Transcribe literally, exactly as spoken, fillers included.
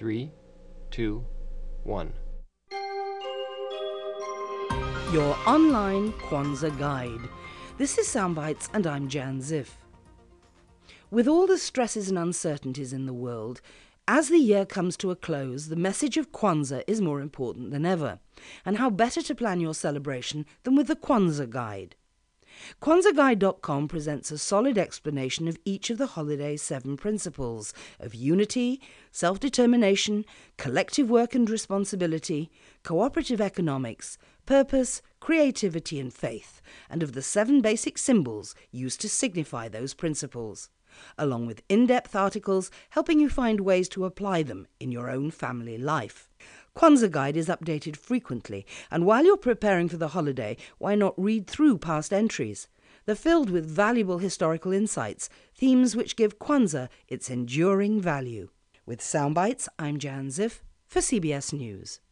Three, two, one. Your online Kwanzaa guide. This is Soundbites and I'm Jan Ziff. With all the stresses and uncertainties in the world, as the year comes to a close, the message of Kwanzaa is more important than ever. And how better to plan your celebration than with the Kwanzaa Guide? Kwanzaa Guide dot com presents a solid explanation of each of the holiday's seven principles of unity, self-determination, collective work and responsibility, cooperative economics, purpose, creativity and faith, and of the seven basic symbols used to signify those principles, along with in-depth articles helping you find ways to apply them in your own family life. Kwanzaa Guide is updated frequently, and while you're preparing for the holiday, why not read through past entries? They're filled with valuable historical insights, themes which give Kwanzaa its enduring value. With Soundbites, I'm Jan Ziff for C B S News.